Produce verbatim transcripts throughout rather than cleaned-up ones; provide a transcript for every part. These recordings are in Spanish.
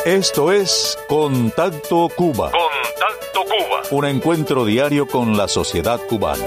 Esto es Contacto Cuba. Contacto Cuba. Un encuentro diario con la sociedad cubana.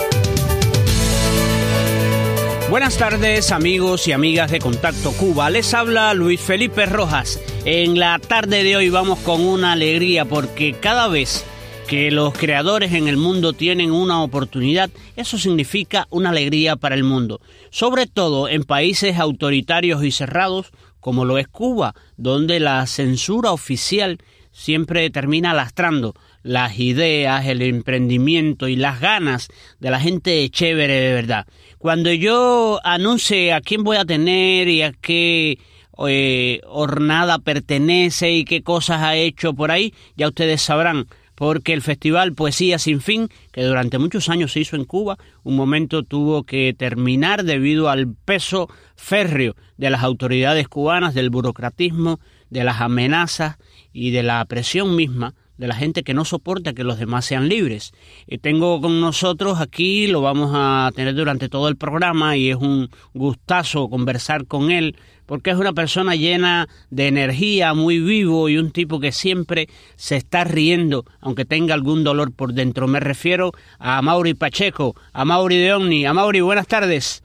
Buenas tardes, amigos y amigas de Contacto Cuba. Les habla Luis Felipe Rojas. En la tarde de hoy vamos con una alegría porque cada vez que los creadores en el mundo tienen una oportunidad, eso significa una alegría para el mundo. Sobre todo en países autoritarios y cerrados como lo es Cuba, donde la censura oficial siempre termina lastrando las ideas, el emprendimiento y las ganas de la gente chévere de verdad. Cuando yo anuncie a quién voy a tener y a qué eh, hornada pertenece y qué cosas ha hecho por ahí, ya ustedes sabrán, porque el Festival Poesía Sin Fin, que durante muchos años se hizo en Cuba, un momento tuvo que terminar debido al peso férreo de las autoridades cubanas, del burocratismo, de las amenazas y de la presión misma de la gente que no soporta que los demás sean libres. Eh, tengo con nosotros aquí, lo vamos a tener durante todo el programa y es un gustazo conversar con él porque es una persona llena de energía, muy vivo y un tipo que siempre se está riendo aunque tenga algún dolor por dentro. Me refiero a Amaury Pacheco, Amaury de Omni. Amaury, buenas tardes.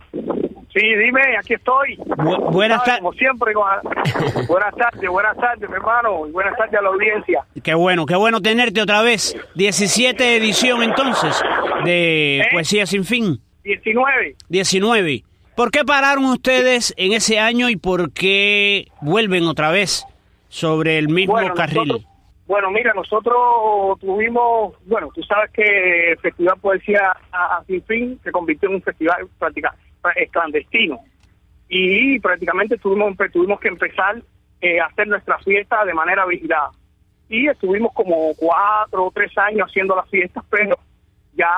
Sí, dime, aquí estoy. Bu- buenas tardes. Como siempre. Con... buenas tardes, buenas tardes, mi hermano. Y buenas tardes a la audiencia. Qué bueno, qué bueno tenerte otra vez. diecisiete edición entonces de ¿Eh? Poesía Sin Fin. diecinueve. diecinueve. ¿Por qué pararon ustedes en ese año y por qué vuelven otra vez sobre el mismo bueno, carril? Nosotros, bueno, mira, nosotros tuvimos, bueno, tú sabes que el Festival Poesía Sin Fin se convirtió en un festival prácticamente clandestino y prácticamente tuvimos, tuvimos que empezar eh, a hacer nuestra fiesta de manera vigilada y estuvimos como cuatro o tres años haciendo las fiestas, pero ya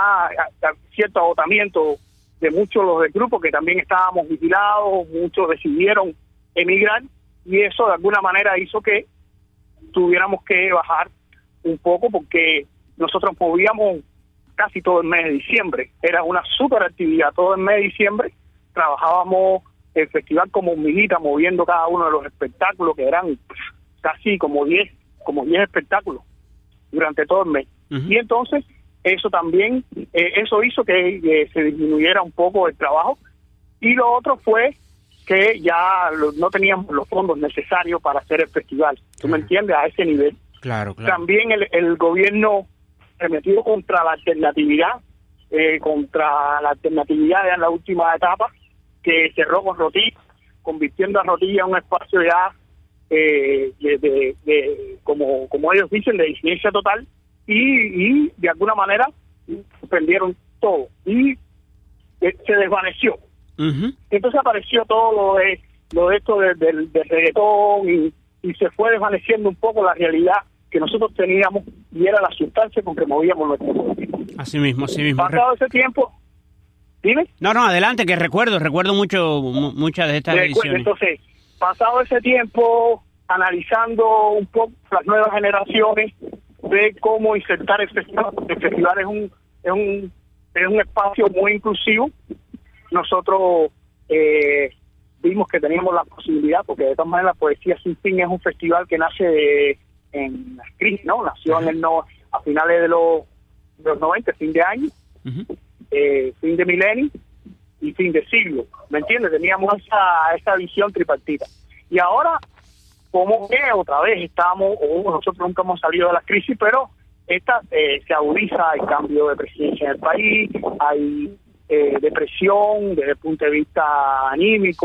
cierto agotamiento de muchos los del grupo que también estábamos vigilados, muchos decidieron emigrar y eso de alguna manera hizo que tuviéramos que bajar un poco porque nosotros movíamos casi todo el mes de diciembre, era una super actividad, todo el mes de diciembre trabajábamos el festival como hormiguita, moviendo cada uno de los espectáculos, que eran casi como diez, como diez espectáculos durante todo el mes. Uh-huh. Y entonces, eso también, eh, eso hizo que eh, se disminuyera un poco el trabajo, y lo otro fue que ya lo, no teníamos los fondos necesarios para hacer el festival, ¿tú uh-huh. me entiendes? A ese nivel. Claro, claro. También el, el gobierno se metió contra la alternatividad, eh, contra la alternatividad en la última etapa, que cerró con Rotilla, convirtiendo a Rotilla en un espacio ya eh, de, de, de como como ellos dicen, de disidencia total, y, y de alguna manera suspendieron todo, y eh, se desvaneció. Uh-huh. Entonces apareció todo lo de, lo de esto del de, de reggaetón, y, y se fue desvaneciendo un poco la realidad que nosotros teníamos, y era la sustancia con que movíamos nuestro político. Así mismo, así mismo. Pasado ese tiempo, ¿dime? No, no, adelante, que recuerdo, recuerdo mucho m- muchas de estas ediciones. Entonces, pasado ese tiempo, analizando un poco las nuevas generaciones, de cómo insertar el festival. El festival es un, es un, es un espacio muy inclusivo. Nosotros eh, vimos que teníamos la posibilidad, porque de todas maneras Poesía Sin Fin es un festival que nace de, en las crisis, ¿no? Nació en el no, a finales de los, de los noventa, fin de año, uh-huh. eh, fin de milenio y fin de siglo, ¿me entiendes? Teníamos esa, esa visión tripartita. Y ahora, como que otra vez estamos, o nosotros nunca hemos salido de la crisis, pero esta eh, se agudiza el cambio de presidencia en el país, hay eh, depresión desde el punto de vista anímico,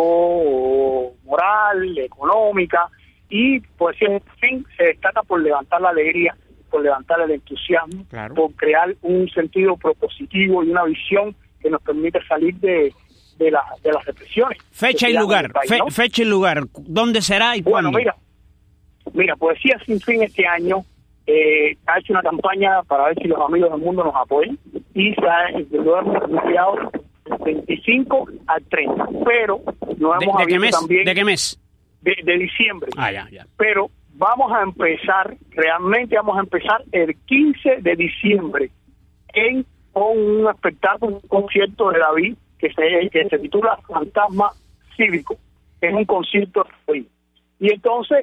o moral, económica, y pues en fin se destaca por levantar la alegría, por levantar el entusiasmo, claro. por crear un sentido propositivo y una visión que nos permite salir de, de, la, de las represiones. Fecha y lugar, país, Fe, ¿no? fecha y lugar, ¿dónde será y bueno, cuándo? Bueno, mira, mira, Poesía Sin Fin este año eh, ha hecho una campaña para ver si los amigos del mundo nos apoyan, y se ha, lo hemos anunciado del veinticinco al treinta, pero nos hemos ¿De, de qué mes? también... ¿De qué mes? De, de diciembre. Ah, ya, ya. Pero vamos a empezar, realmente vamos a empezar el quince de diciembre en con un espectáculo, un concierto de David que se, que se titula Fantasma Cívico. Es un concierto de David. Y entonces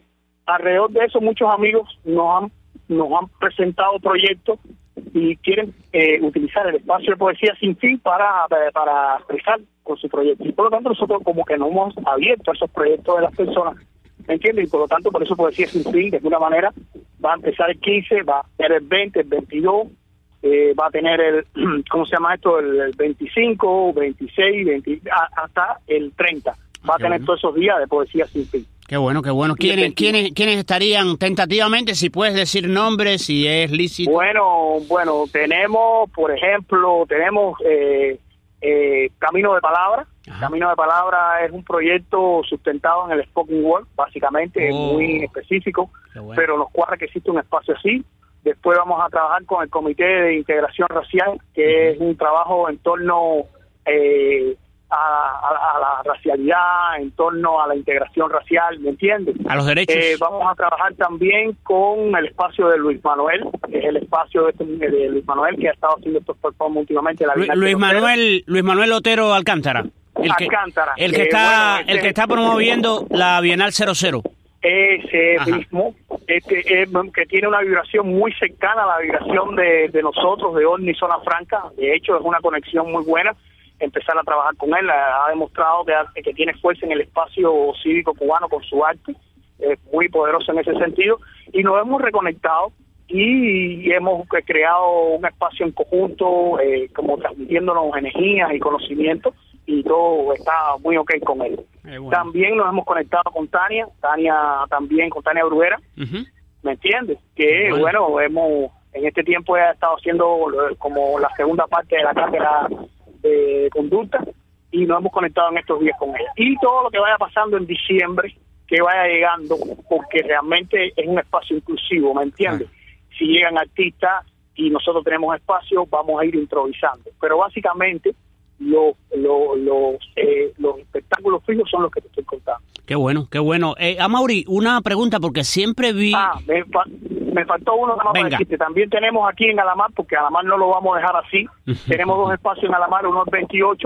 alrededor de eso muchos amigos nos han, nos han presentado proyectos y quieren eh, utilizar el espacio de Poesía Sin Fin para, para expresar con su proyecto. Y por lo tanto nosotros como que nos hemos abierto a esos proyectos de las personas, ¿me entiendes? Y por lo tanto por eso Poesía Sin Fin de alguna manera va a empezar el quince, va a tener el veinte, el veintidós, eh, va a tener el, ¿cómo se llama esto? El, el veinticinco, veintiséis, veinte, hasta el treinta. Va a tener bueno. todos esos días de Poesía Sin Fin. Qué bueno, qué bueno. ¿Quiénes, ¿quiénes, ¿Quiénes estarían tentativamente? Si puedes decir nombres, si es lícito. Bueno, bueno, tenemos, por ejemplo, tenemos eh, eh, Camino de Palabra. Ajá. Camino de Palabra es un proyecto sustentado en el spoken word, básicamente, oh. es muy específico, bueno. pero nos cuadra que existe un espacio así. Después vamos a trabajar con el Comité de Integración Racial, que uh-huh. es un trabajo en torno eh, a, a, a la racialidad, en torno a la integración racial, ¿me entiendes? A los derechos. Eh, vamos a trabajar también con el espacio de Luis Manuel, que es el espacio de, de Luis Manuel, que ha estado haciendo estos performances últimamente. La Luis, Luis Manuel Luis Manuel Otero Alcántara. El que, Alcántara. El que, eh, está, bueno, el que está promoviendo la Bienal cero cero. Ese Ajá. mismo, este, eh, que tiene una vibración muy cercana a la vibración de, de nosotros, de Orni Zona Franca. De hecho, es una conexión muy buena. Empezar a trabajar con él, ha demostrado que, que tiene fuerza en el espacio cívico cubano con su arte, es muy poderoso en ese sentido, y nos hemos reconectado y hemos creado un espacio en conjunto, eh, como transmitiéndonos energías y conocimientos, y todo está muy ok con él. Eh, bueno. También nos hemos conectado con Tania, Tania también, con Tania Bruguera, uh-huh. ¿me entiendes? Que bueno. bueno, hemos en este tiempo he estado haciendo como la segunda parte de la cátedra de conducta y nos hemos conectado en estos días con ella. Y todo lo que vaya pasando en diciembre, que vaya llegando, porque realmente es un espacio inclusivo, ¿me entiendes? Ah. Si llegan artistas y nosotros tenemos espacio, vamos a ir improvisando. Pero básicamente los, los, los, eh, los espectáculos fijos son los que te estoy contando. Qué bueno, qué bueno. Eh, Amaury, una pregunta, porque siempre vi... Ah, me, fa me faltó uno nada más para decirte. También tenemos aquí en Alamar, porque Alamar no lo vamos a dejar así, tenemos dos espacios en Alamar, uno es veintiocho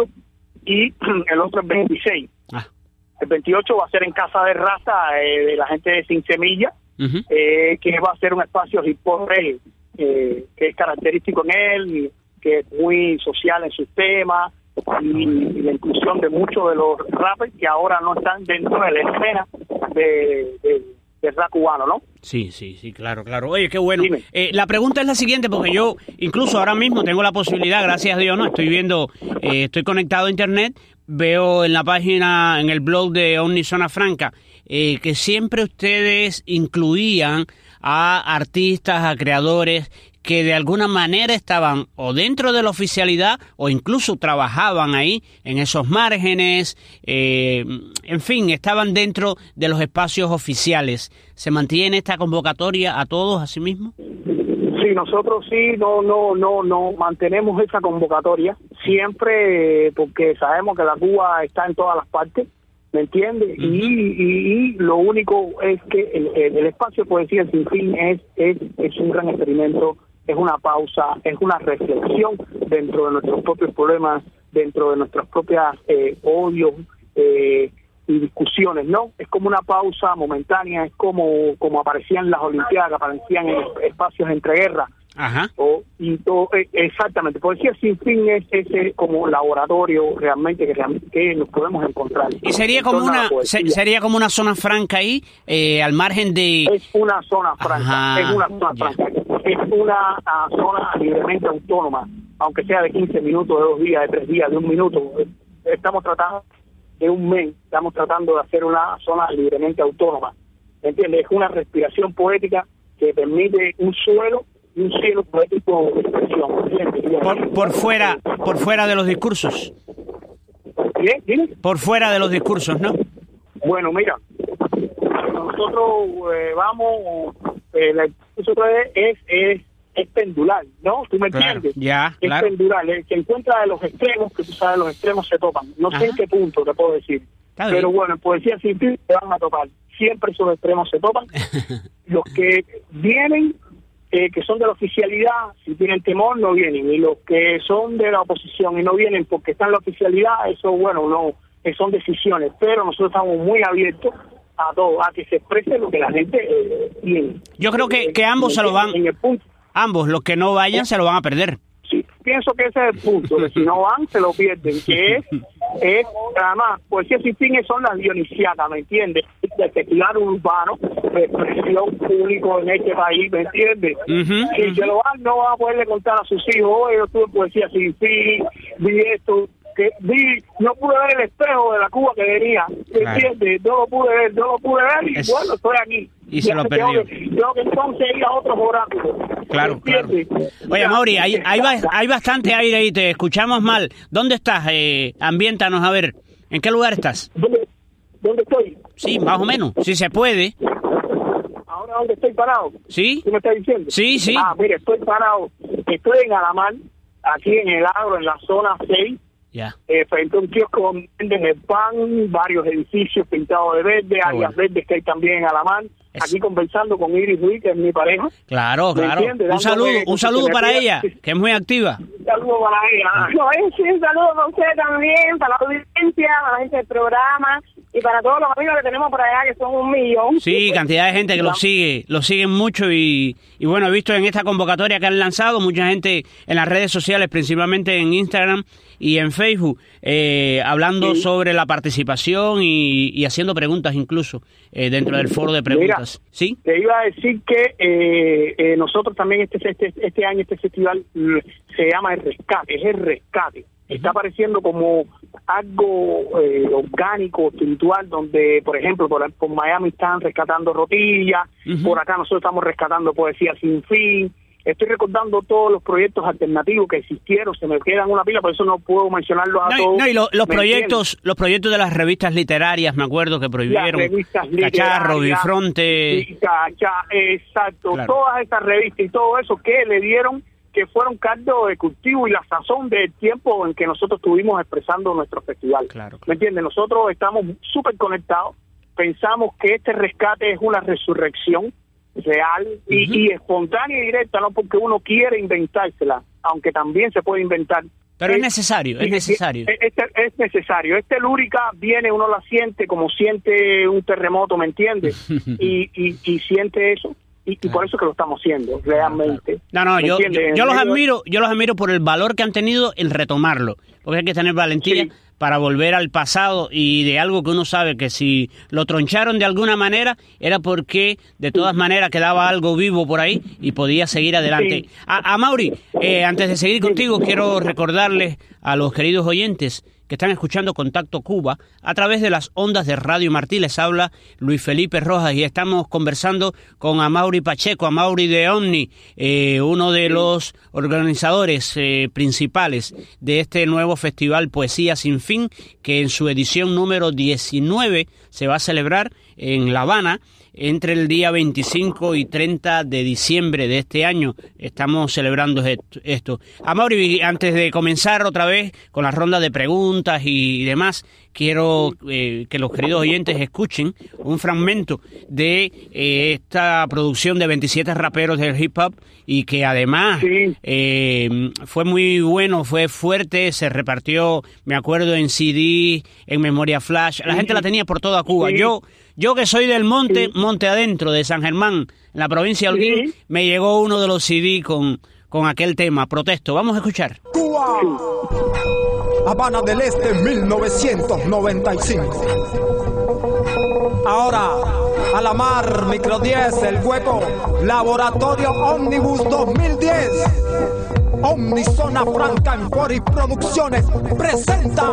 y el otro es veintiséis. Ah. El veintiocho va a ser en Casa de Raza, eh, de la gente de Sin Semilla, uh-huh. eh, que va a ser un espacio hip hop reggae, eh, que es característico en él, que es muy social en sus temas, y, y la inclusión de muchos de los rappers que ahora no están dentro de la escena de, de, de rap cubano, ¿no? Sí, sí, sí, claro, claro. Oye, qué bueno. Eh, la pregunta es la siguiente, porque yo incluso ahora mismo tengo la posibilidad, gracias a Dios, ¿no? Estoy viendo, eh, estoy conectado a internet, veo en la página, en el blog de Orni Zona Franca, eh, que siempre ustedes incluían a artistas, a creadores que de alguna manera estaban o dentro de la oficialidad o incluso trabajaban ahí en esos márgenes, eh, en fin, estaban dentro de los espacios oficiales. ¿Se mantiene esta convocatoria a todos así mismo? Sí, nosotros sí, no, no, no, no mantenemos esa convocatoria siempre, porque sabemos que la Cuba está en todas las partes, ¿me entiendes? Uh-huh. y, y, y lo único es que el, el, el espacio de Poesía Sin Fin es, es, es un gran experimento, es una pausa, es una reflexión dentro de nuestros propios problemas, dentro de nuestras propias eh, odios eh, y discusiones, ¿no? Es como una pausa momentánea, es como como aparecían las Olimpiadas, aparecían en espacios entre guerras. Ajá. O, y todo, eh, exactamente, Poesía Sin Fin es ese como laboratorio realmente que, que nos podemos encontrar. Y sería como una se, sería como una zona franca ahí, eh, al margen de... Es una zona franca, Ajá. es una zona yeah. franca. Es una uh, zona libremente autónoma, aunque sea de quince minutos, de dos días, de tres días, de un minuto. Estamos tratando de un mes, estamos tratando de hacer una zona libremente autónoma. ¿Entiendes? Es una respiración poética que permite un suelo y un cielo poético de expresión. Por, por fuera, por fuera de los discursos. ¿Bien? ¿Bien? Por fuera de los discursos, ¿no? Bueno, mira, nosotros eh, vamos, eh, la, nosotros es, es, es pendular, ¿no? ¿Tú me claro, entiendes? Ya, es claro. pendular, el que encuentra de los extremos, que tú sabes, los extremos se topan. No Ajá. sé en qué punto te puedo decir. Está pero bien. Bueno, en Poesía Sin Fin te van a topar. Siempre esos extremos se topan. Los que vienen, eh, que son de la oficialidad, si tienen temor, no vienen. Y los que son de la oposición y no vienen porque están en la oficialidad, eso, bueno, no, son decisiones. Pero nosotros estamos muy abiertos a todo, a que se exprese lo que la gente eh, tiene. Yo creo que, que ambos se lo van, en el punto. ambos, los que no vayan se lo van a perder. Sí, pienso que ese es el punto, que si no van, se lo pierden, que es, es además, poesía sin fin son las dionisiadas, ¿me entiendes? De festival urbano, de expresión público en este país, ¿me entiendes? Uh-huh, y uh-huh. que lo van, no van a poderle contar a sus hijos, oye, yo tuve poesía sin fin, vi esto, que vi, no pude ver el espejo de la Cuba que venía, ¿me Claro. entiendes? No lo pude ver, no lo pude ver, y Es... bueno, estoy aquí. Y se lo perdió. Tengo que entonces ir a otros oráculos. Claro, claro. Oye, Mauri, hay, hay, hay bastante aire ahí, te escuchamos mal. ¿Dónde estás? Eh, ambiéntanos, a ver. ¿En qué lugar estás? ¿Dónde, ¿Dónde estoy? Sí, más o menos, si se puede. ¿Ahora dónde estoy parado? ¿Sí? ¿Tú me estás diciendo? Sí, sí. Ah, mire, estoy parado. Estoy en Alamar, aquí en el Agro, en la zona seis. Ya. Eh, frente a un kiosco donde venden el pan, varios edificios pintados de verde, áreas bueno. verdes que hay también en Alamar. Es... Aquí conversando con Iris Ruiz, que es mi pareja. Claro, claro. Un saludo, un saludo para ella, que es muy activa. Un saludo para ella. No, sí, un saludo para usted también, para la audiencia, para la gente del programa y para todos los amigos que tenemos por allá, que son un millón. Sí, cantidad de gente que lo sigue, lo siguen mucho y, y bueno, he visto en esta convocatoria que han lanzado mucha gente en las redes sociales, principalmente en Instagram y en Facebook, eh, hablando sí. sobre la participación y, y haciendo preguntas incluso eh, dentro del foro de preguntas. Mira, ¿sí? Te iba a decir que eh, eh, nosotros también este, este este año este festival se llama El Rescate, es el rescate. Está apareciendo como algo eh, orgánico, espiritual, donde, por ejemplo, por, por Miami están rescatando Rotilla, uh-huh. por acá nosotros estamos rescatando Poesía Sin Fin. Estoy recordando todos los proyectos alternativos que existieron, se me quedan una pila, por eso no puedo mencionarlos a no, todos. No, y lo, los proyectos entiendes? los proyectos de las revistas literarias, me acuerdo que prohibieron. Las revistas Cacharro, Bifronte. Cacha, exacto, claro. Todas estas revistas y todo eso que le dieron, que fueron caldo de cultivo y la sazón del tiempo en que nosotros estuvimos expresando nuestro festival. Claro, claro. ¿Me entiendes? Nosotros estamos súper conectados, pensamos que este rescate es una resurrección real y, uh-huh. y espontánea y directa, no porque uno quiere inventársela, aunque también se puede inventar. Pero es, es necesario, es necesario. Es, es, es necesario. Este telúrica viene, uno la siente como siente un terremoto, ¿me entiendes? y, y, y siente eso. Y, y por eso que lo estamos haciendo, realmente. No, no, yo, yo, yo los admiro, yo los admiro por el valor que han tenido en retomarlo, porque hay que tener valentía sí. para volver al pasado y de algo que uno sabe que si lo troncharon de alguna manera era porque de todas sí. maneras quedaba algo vivo por ahí y podía seguir adelante. Sí. A, a Mauri, eh, antes de seguir contigo, quiero recordarles a los queridos oyentes que están escuchando Contacto Cuba a través de las ondas de Radio Martí. Les habla Luis Felipe Rojas y estamos conversando con Amaury Pacheco, Amaury de Omni, eh, uno de los organizadores eh, principales de este nuevo festival Poesía Sin Fin, que en su edición número diecinueve se va a celebrar en La Habana entre el día veinticinco y treinta de diciembre de este año. Estamos celebrando esto. Amaury, antes de comenzar otra vez con la ronda de preguntas y demás, quiero eh, que los queridos oyentes escuchen un fragmento de eh, esta producción de veintisiete raperos del hip hop y que además sí. eh, fue muy bueno, fue fuerte, se repartió, me acuerdo, en C D, en memoria flash, la sí. gente la tenía por toda Cuba. Sí. Yo Yo que soy del monte, sí. monte adentro, de San Germán, en la provincia de Holguín, sí. me llegó uno de los C D con, con aquel tema, Protesto. Vamos a escuchar. Cuba, Habana del Este, mil novecientos noventa y cinco. Ahora, Alamar, Micro diez, El Hueco, Laboratorio Omnibus dos mil diez. Omnizona Franca Empori Producciones presenta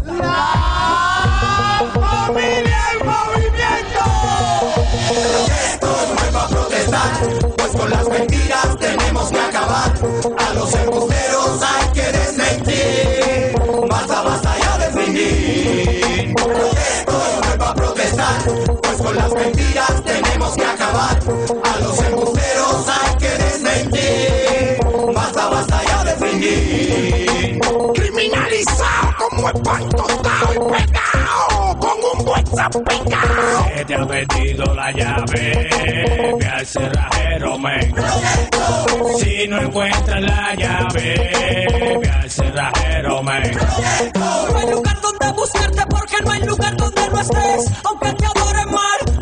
La Familia en Movimiento. Esto no es para protestar, pues con las mentiras tenemos que acabar. A los embusteros hay que desmentir. Basta, basta ya de fingir. Esto no es para protestar, pues con las mentiras tenemos que acabar. A los embusteros hay que desmentir. Basta, basta ya de fingir. Criminalizado como el pan tostado y pegado con un buen zapicao. Se te ha perdido la llave, ve al cerrajero, men. Si no encuentras la llave, ve al cerrajero, men. No hay lugar donde buscarte porque no hay lugar donde no estés. Aunque te adoren mal,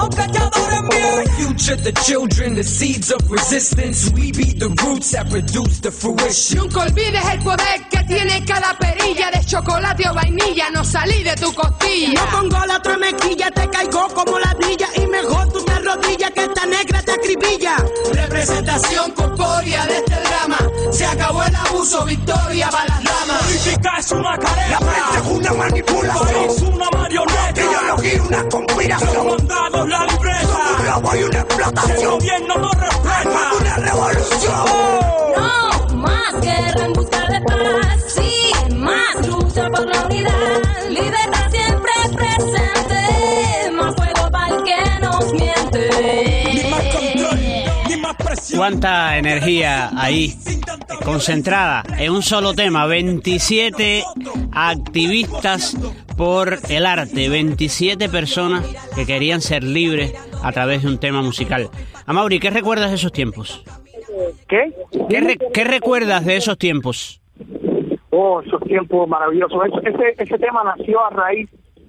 future, the children, the seeds of resistance. We be the roots that produce the fruition. Nunca olvides el poder que tiene cada perilla de chocolate o vainilla. No salí de tu costilla. No pongo la otra mezquilla, te caigo como la ardilla. Y mejor tú te arrodillas que esta negra te acribilla. Representación corpórea de este drama. Se acabó el abuso, victoria para las damas. Política es una careta. La prensa es una manipulación. Es una marioneta. Ideología, una conspiración. Los mandados, la libreta. Un robo y una explotación. El gobierno no respeta. Una revolución. No, más guerra en busca de paz. Sí, más lucha por la unidad. Libertad siempre presente. Más fuego para el que nos miente. Ni más control, ni más presión. Cuánta energía ahí concentrada en un solo tema. veintisiete activistas por el arte, veintisiete personas que querían ser libres a través de un tema musical. Amaury, ¿qué recuerdas de esos tiempos? ¿Qué? ¿Qué, re- qué recuerdas de esos tiempos? Oh, esos tiempos maravillosos. Ese, ese tema nació a raíz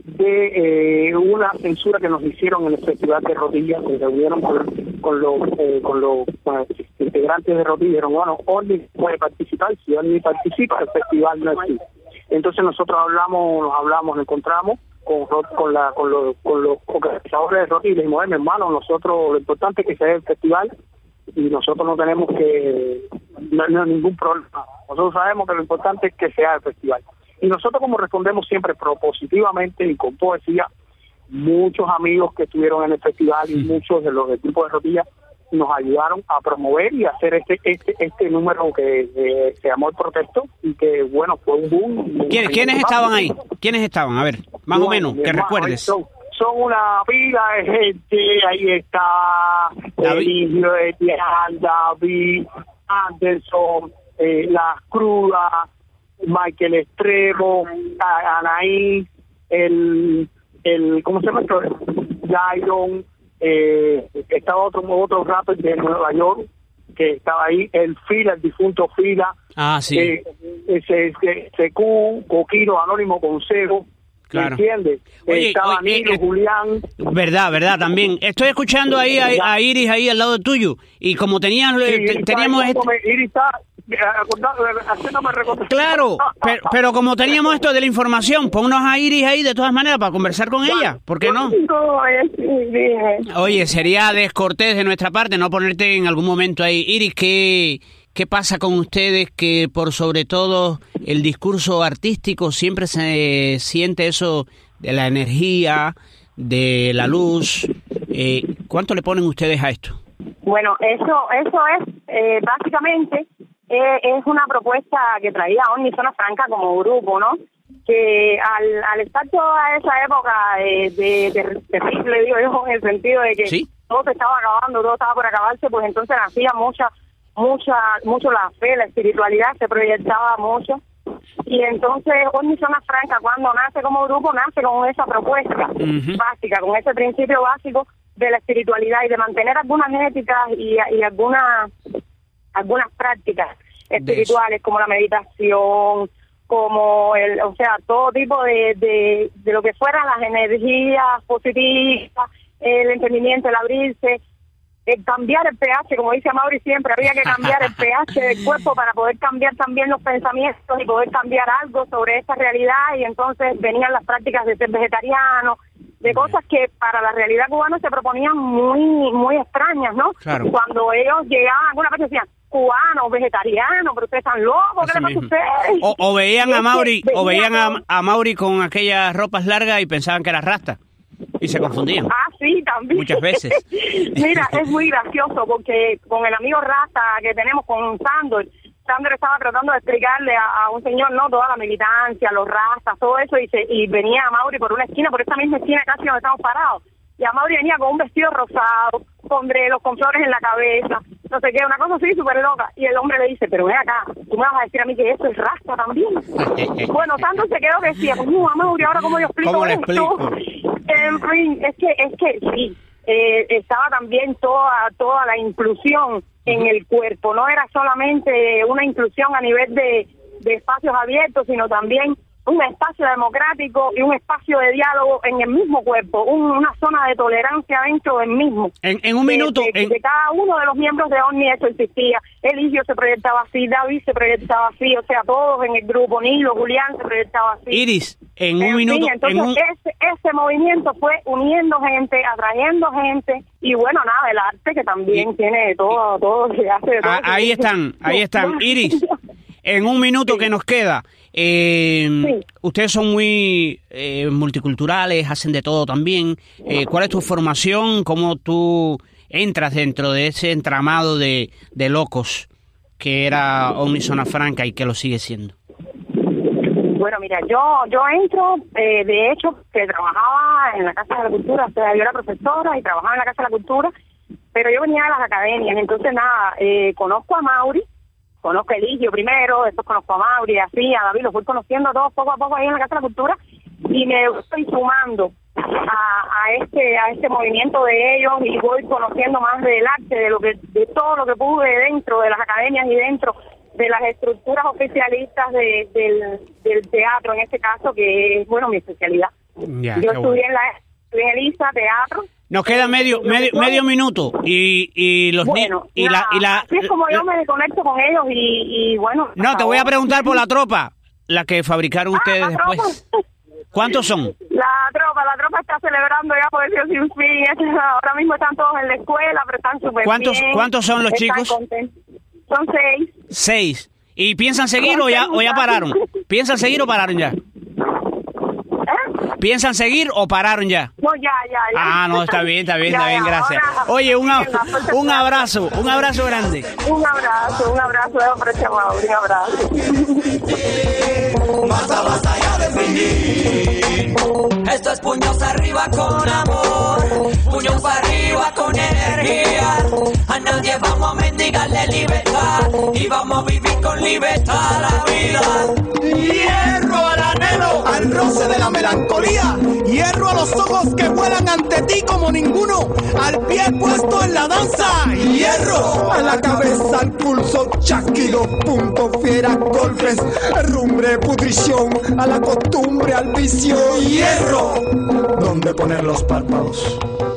de eh, una censura que nos hicieron en el Festival de Rodillas, que se reunieron con, con los eh, con los eh, integrantes de Rodillas. Dijeron, bueno, Orly puede participar, si Orly participa, el festival no existe. Entonces nosotros hablamos, nos hablamos, nos encontramos con con la con los con los organizadores de Rodillas y le dijimos, mi hermano, nosotros lo importante es que se dé el festival y nosotros no tenemos que no, no ningún problema. Nosotros sabemos que lo importante es que sea el festival. Y nosotros, como respondemos siempre propositivamente y con poesía, muchos amigos que estuvieron en el festival y muchos de los del grupo de Rodillas nos ayudaron a promover y hacer este este este número que eh, se llamó El Protesto y que, bueno, fue un boom. ¿Quiénes, ¿quiénes estaban ahí? ¿Quiénes estaban? A ver, más bueno, o menos, que hermano, recuerdes. Son, son una pila de gente. Ahí está Eligio, Etienne, David, Anderson, eh, La Cruda, Michael Estrebo, Anaí, el, el, ¿cómo se llama esto? Jairon, eh, estaba otro otro rapper de Nueva York que estaba ahí, el Fila, el difunto Fila, ah, sí. eh, ese, ese, ese Q, Coquino, Anónimo, Consejo, claro. ¿me entiendes? Oye, estaba oye, Nilo, eh, Julián. Verdad, verdad, también. Estoy escuchando ahí a, a Iris ahí al lado tuyo y como tenías, Sí, eh, Iris teníamos... está, este... Iris está haciéndome recordar. Claro, pero, pero como teníamos esto de la información, ponnos a Iris ahí de todas maneras para conversar con ella, ¿por qué no? Oye, sería descortés de nuestra parte no ponerte en algún momento ahí. Iris, ¿qué, qué pasa con ustedes que por sobre todo el discurso artístico siempre se siente eso de la energía, de la luz? Eh, ¿Cuánto le ponen ustedes a esto? Bueno, eso eso es eh, básicamente eh, es una propuesta que traía Orly Zona Franca como grupo, ¿no? Que al, al estar toda esa época eh, de, de terrible, digo yo, en el sentido de que ¿sí? todo se estaba acabando, todo estaba por acabarse, pues entonces hacía mucha, mucha, mucho la fe, la espiritualidad se proyectaba mucho. Y entonces Orly Zona Franca, cuando nace como grupo, nace con esa propuesta uh-huh. básica, con ese principio básico de la espiritualidad y de mantener algunas éticas y, y algunas algunas prácticas espirituales como la meditación, como el, o sea, todo tipo de, de, de lo que fueran las energías positivas, el entendimiento, el abrirse, el cambiar el pH, como dice Amaury siempre, había que cambiar el pH del cuerpo para poder cambiar también los pensamientos y poder cambiar algo sobre esta realidad, y entonces venían las prácticas de ser vegetariano, de cosas que para la realidad cubana se proponían muy muy extrañas, ¿no? Claro. Cuando ellos llegaban, alguna vez decían, cubanos, vegetarianos, pero ustedes están locos, ¿qué les pasa a ustedes? O, o veían a Mauri, o veían a, a Mauri con aquellas ropas largas y pensaban que era rasta. Y se confundían. Ah, sí, también. Muchas veces. Mira, es muy gracioso porque con el amigo Rasta que tenemos, con Sandor, Sandor estaba tratando de explicarle a, a un señor, ¿no? Toda la militancia, los rastas, todo eso, y, se, y venía a Mauri por una esquina, por esta misma esquina casi donde estamos parados. Y a Mauri venía con un vestido rosado, con grelos, con flores en la cabeza, no sé qué, una cosa así súper loca. Y el hombre le dice, pero ven acá, tú me vas a decir a mí que eso es rasta también. Bueno, Sandor se quedó que decía, no, a Mauri, ahora cómo yo explico ¿Cómo le esto? explico? En fin, es que, es que sí, eh, estaba también toda, toda la inclusión en el cuerpo, no era solamente una inclusión a nivel de, de espacios abiertos, sino también un espacio democrático y un espacio de diálogo en el mismo cuerpo, un, una zona de tolerancia dentro del mismo. En, en un de, minuto... De, en... de cada uno de los miembros de OVNI eso existía. Eligio se proyectaba así, David se proyectaba así, o sea, todos en el grupo, Nilo, Julián se proyectaba así. Iris, en un en minuto... Fin, entonces en un... ese, ese movimiento fue uniendo gente, atrayendo gente, y bueno, nada, el arte que también y, tiene todo, todo, se hace de todo. Ahí están, ahí están. Iris, en un minuto sí. que nos queda... Eh, sí. Ustedes son muy eh, multiculturales, hacen de todo también. Eh, ¿Cuál es tu formación? ¿Cómo tú entras dentro de ese entramado de, de locos que era OVNI Zona Franca y que lo sigue siendo? Bueno, mira, yo yo entro, eh, de hecho, que trabajaba en la Casa de la Cultura, o sea, yo era profesora y trabajaba en la Casa de la Cultura, pero yo venía de las academias, entonces nada, eh, conozco a Mauri, conozco a Eligio primero, después conozco a Mauri, así, a David, los fui conociendo a todos poco a poco ahí en la Casa de la Cultura, y me estoy sumando a, a este a este movimiento de ellos, y voy conociendo más del arte, de lo que de todo lo que pude dentro de las academias y dentro de las estructuras oficialistas de, del, del teatro, en este caso, que es, bueno, mi especialidad. Ya, yo estudié bueno. en la estudié en Elisa, teatro. Nos queda medio medio medio minuto y y los bueno, y nada, la y la así es como la, yo me conecto con ellos y, y bueno. No, te voy a preguntar por la tropa, la que fabricaron ah, ustedes después. ¿Cuántos son? La tropa, la tropa está celebrando ya Poesía Sin Fin. Ahora mismo están todos en la escuela, pero están súper bien. ¿Cuántos cuántos son los chicos? Contentos. Son seis. Seis. ¿Y piensan seguir o ya o ya pararon? ¿Piensan seguir o pararon ya? ¿Piensan seguir o pararon ya? No, ya, ya, ya. Ah, no, está bien, está bien, ya, está bien, ya, gracias. ahora, Oye, un, un abrazo, un abrazo grande. Un abrazo, un abrazo de hombre chamado, un abrazo. Basta, basta ya de fingir. Esto es puños arriba con amor, puños arriba con energía. A nadie vamos a mendigarle libertad y vamos a vivir con libertad la vida. Hierro al anhelo, al roce de la melancolía. Hierro a los ojos que vuelan ante ti como ninguno. Al pie puesto en la danza. Hierro a la cabeza, al pulso, chasquido, punto, fiera, golpes, herrumbre, pudrición. A la costumbre, al vicio. Hierro. ¿Dónde poner los párpados?